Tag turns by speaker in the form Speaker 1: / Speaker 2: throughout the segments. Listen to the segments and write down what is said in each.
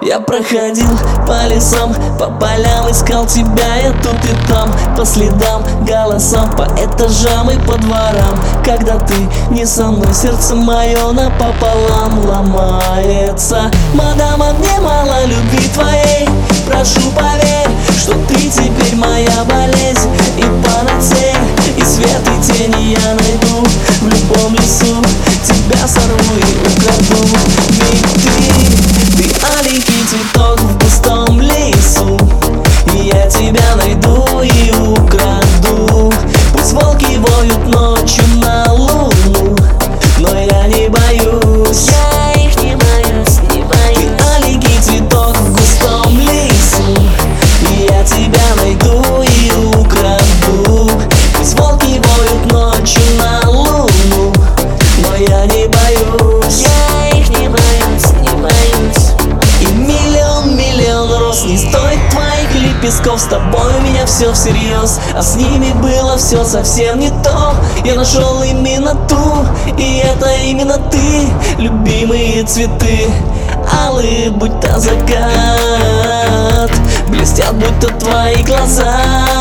Speaker 1: Я проходил по лесам, по полям, искал тебя я тут и там, по следам, голосам, по этажам и по дворам. Когда ты не со мной, сердце мое напополам ломается. Мадам, а мне мало любви твоей, прошу поверь, что ты теперь моя болезнь и панацея. И свет и тени я найду в любом лесу, тебя сорву и украду. Ведь ты аленький цветок в густом лесу, и я тебя найду и украду. Пусть волки воют ночью на луну, но я не боюсь.
Speaker 2: Я их не боюсь, не боюсь.
Speaker 1: Ты аленький цветок в густом лесу, и я тебя найду и украду. Пусть волки воют ночью на луну, но я не боюсь.
Speaker 2: Я их не боюсь, не боюсь.
Speaker 1: И миллион роз не стоит твоих лепестков. С тобой у меня все всерьез, а с ними было все совсем не то. Я нашел именно ту, и это именно ты. Любимые цветы, алые, будто закат, блестят, будто твои глаза,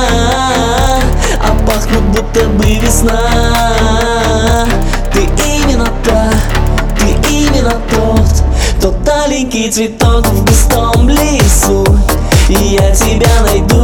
Speaker 1: а пахнут, будто бы весна. Ты именно та, ты именно тот аленький цветок в густом лесу, и я тебя найду